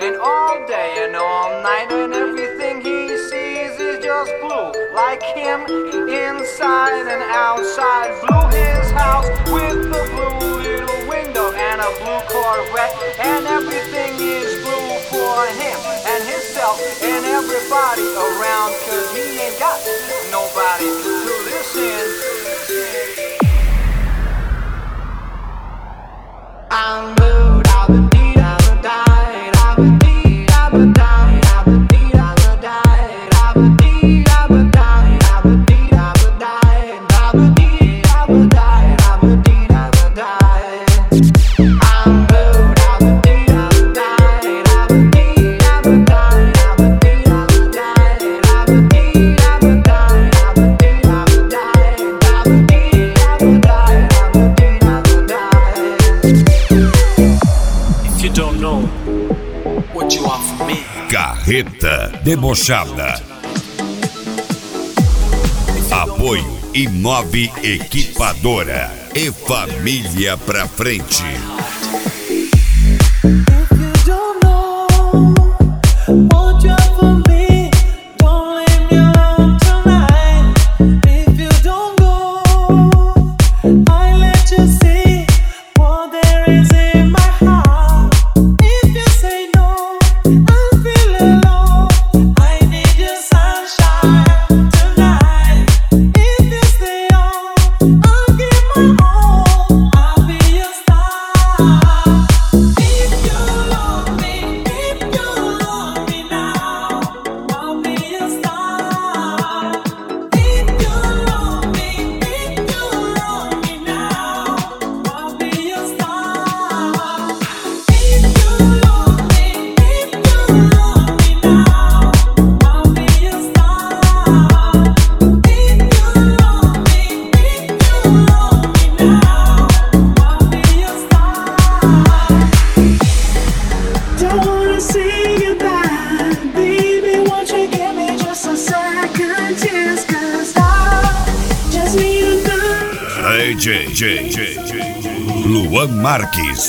And all day and all night, and everything he sees is just blue. Like him, inside and outside. Blue his house with a blue little window and a blue Corvette. And everything is blue for him and himself and everybody around. Cause he ain't got nobody to listen. I'm blue, I've been deed, I've been died, I've been deed, I've been died, I've been deed, I've been died, I've been deed, I've been died, I've been deed, I've been died, I've been deed, I've been died, I've been deed, I've been died. I'm blue, I've been deed, I've been died, I've been deed, I've been died, I've been deed, I've been died, I've been deed, I've been died, I've been deed, I've been died, I've been deed, I've been died, I've been deed, I've been died. You don't know what you are for me. Carreta Debochada. Apoio Imob Equipadora e Família pra Frente. Luan Marques.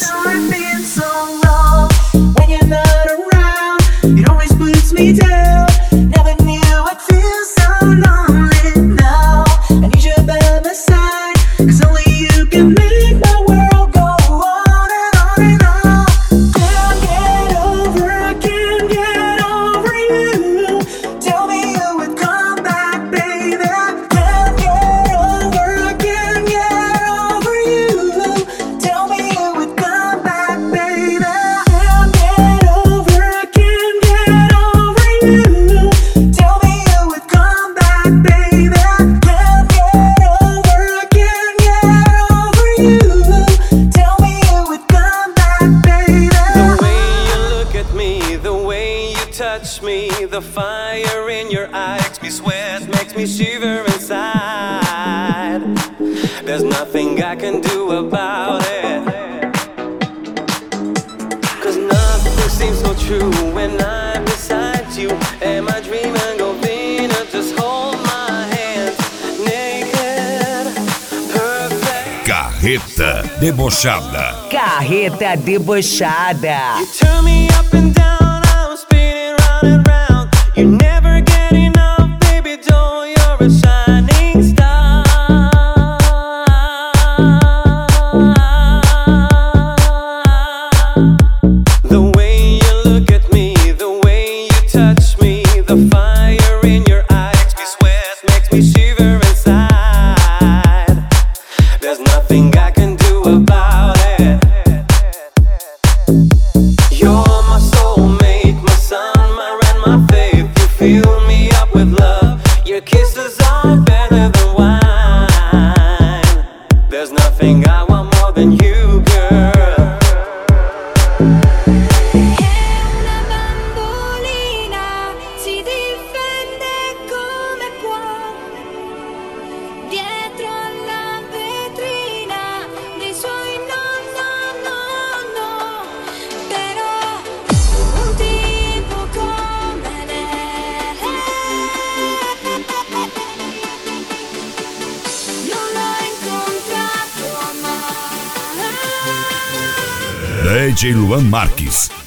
Touch me, the fire in your eyes makes me sweat, makes me shiver inside. There's nothing I can do about it, 'cause nothing seems so true when I'm beside you. Am I dreaming of Venus? Just hold my hand, naked, perfect. Carreta Debochada. Carreta Debochada. You turn me up and down. And round. You never get enough, baby doll, you're a shining star. The way you look at me, the way you touch me, the fire in your eyes makes me sweat, makes me shiver inside. There's nothing I can do about it. You're my soulmate, my sun, fill me up with love. Your kisses are better than wine. There's nothing I want more than you, girl. È una bambolina, si difende come può, dietro alla vetrina dei suoi no, no, no, no. Però un tipo come DJ Luan Marques.